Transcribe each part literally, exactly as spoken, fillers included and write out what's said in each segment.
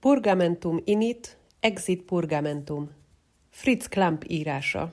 Purgamentum init, exit purgamentum. Fritz Klamp írása.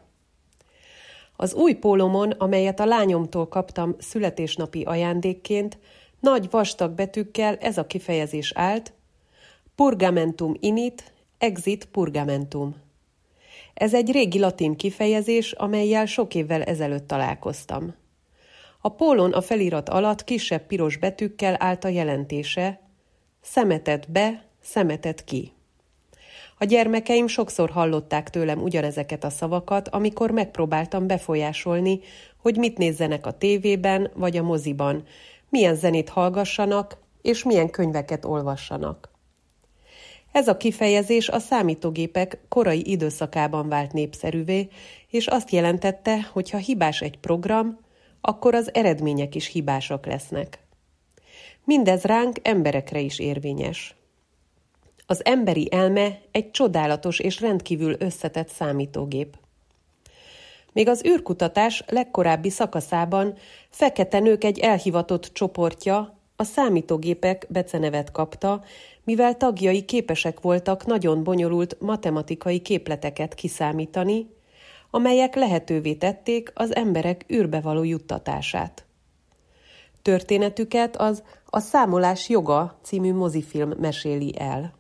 Az új pólomon, amelyet a lányomtól kaptam születésnapi ajándékként, nagy vastag betűkkel ez a kifejezés állt: Purgamentum init, exit purgamentum. Ez egy régi latin kifejezés, amellyel sok évvel ezelőtt találkoztam. A pólon a felirat alatt kisebb piros betűkkel állt a jelentése: szemetet be, szemetet ki. A gyermekeim sokszor hallották tőlem ugyanezeket a szavakat, amikor megpróbáltam befolyásolni, hogy mit nézzenek a tévében vagy a moziban, milyen zenét hallgassanak és milyen könyveket olvassanak. Ez a kifejezés a számítógépek korai időszakában vált népszerűvé, és azt jelentette, hogy ha hibás egy program, akkor az eredmények is hibásak lesznek. Mindez ránk, emberekre is érvényes. Az emberi elme egy csodálatos és rendkívül összetett számítógép. Még az űrkutatás legkorábbi szakaszában fekete nők egy elhivatott csoportja a számítógépek becenevet kapta, mivel tagjai képesek voltak nagyon bonyolult matematikai képleteket kiszámítani, amelyek lehetővé tették az emberek űrbe való juttatását. Történetüket az A számolás joga című mozifilm meséli el.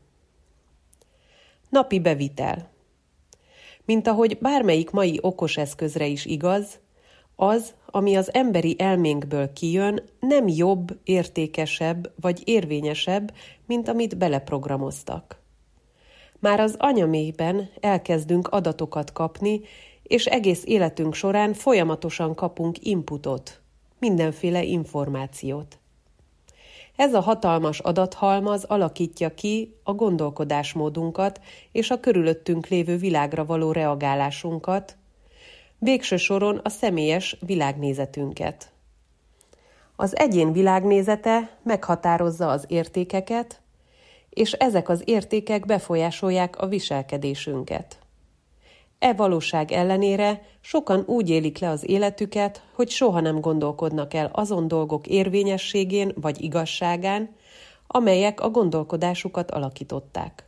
Napi bevitel. Mint ahogy bármelyik mai okos eszközre is igaz, az, ami az emberi elménkből kijön, nem jobb, értékesebb vagy érvényesebb, mint amit beleprogramoztak. Már az anyaméhben elkezdünk adatokat kapni, és egész életünk során folyamatosan kapunk inputot, mindenféle információt. Ez a hatalmas adathalmaz alakítja ki a gondolkodásmódunkat és a körülöttünk lévő világra való reagálásunkat, végső soron a személyes világnézetünket. Az egyén világnézete meghatározza az értékeket, és ezek az értékek befolyásolják a viselkedésünket. E valóság ellenére sokan úgy élik le az életüket, hogy soha nem gondolkodnak el azon dolgok érvényességén vagy igazságán, amelyek a gondolkodásukat alakították.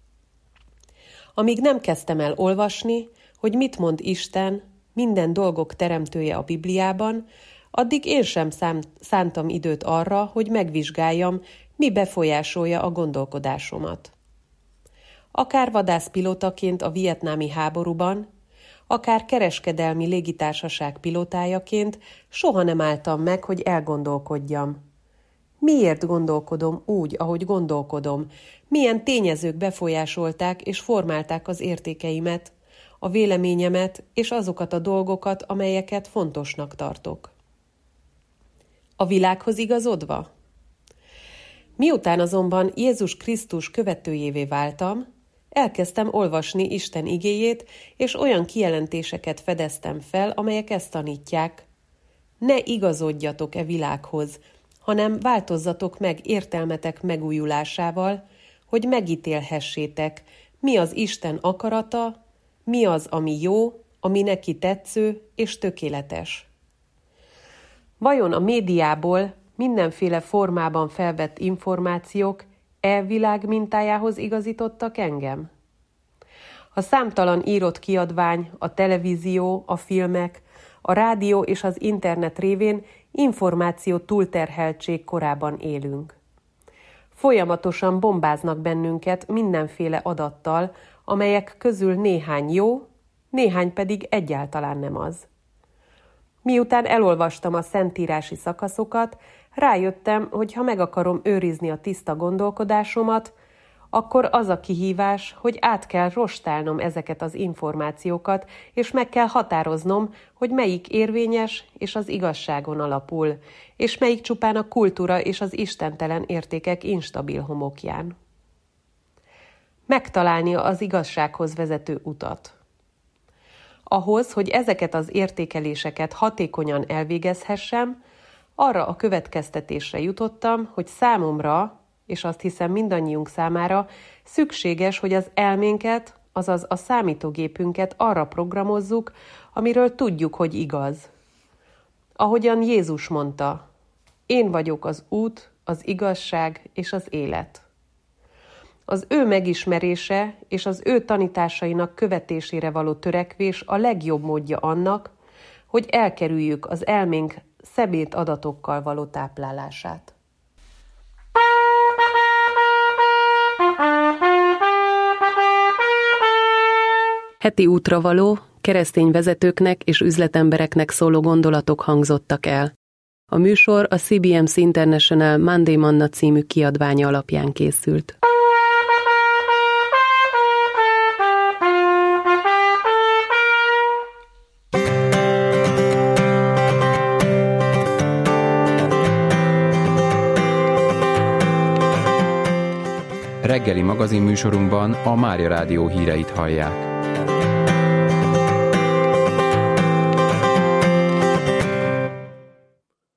Amíg nem kezdtem el olvasni, hogy mit mond Isten, minden dolgok teremtője a Bibliában, addig én sem szántam időt arra, hogy megvizsgáljam, mi befolyásolja a gondolkodásomat. Akár vadászpilótaként a vietnámi háborúban, akár kereskedelmi légitársaság pilótájaként soha nem álltam meg, hogy elgondolkodjam. Miért gondolkodom úgy, ahogy gondolkodom? Milyen tényezők befolyásolták és formálták az értékeimet, a véleményemet és azokat a dolgokat, amelyeket fontosnak tartok? A világhoz igazodva? Miután azonban Jézus Krisztus követőjévé váltam, elkezdtem olvasni Isten igéjét, és olyan kijelentéseket fedeztem fel, amelyek ezt tanítják: ne igazodjatok e világhoz, hanem változzatok meg értelmetek megújulásával, hogy megítélhessétek, mi az Isten akarata, mi az, ami jó, ami neki tetsző és tökéletes. Vajon a médiából mindenféle formában felvett információk e világ mintájához igazítottak engem? A számtalan írott kiadvány, a televízió, a filmek, a rádió és az internet révén információ túlterheltség korában élünk. Folyamatosan bombáznak bennünket mindenféle adattal, amelyek közül néhány jó, néhány pedig egyáltalán nem az. Miután elolvastam a szentírási szakaszokat, rájöttem, hogy ha meg akarom őrizni a tiszta gondolkodásomat, akkor az a kihívás, hogy át kell rostálnom ezeket az információkat, és meg kell határoznom, hogy melyik érvényes és az igazságon alapul, és melyik csupán a kultúra és az istentelen értékek instabil homokján. Megtalálni az igazsághoz vezető utat. Ahhoz, hogy ezeket az értékeléseket hatékonyan elvégezhessem, arra a következtetésre jutottam, hogy számomra, és azt hiszem mindannyiunk számára, szükséges, hogy az elménket, azaz a számítógépünket arra programozzuk, amiről tudjuk, hogy igaz. Ahogyan Jézus mondta: én vagyok az út, az igazság és az élet. Az ő megismerése és az ő tanításainak követésére való törekvés a legjobb módja annak, hogy elkerüljük az elménk szemét adatokkal való táplálását. Heti útra való, keresztény vezetőknek és üzletembereknek szóló gondolatok hangzottak el. A műsor a cé bé em cé International Monday Manna című kiadványa alapján készült. Reggeli magazinműsorunkban a Mária Rádió híreit hallják.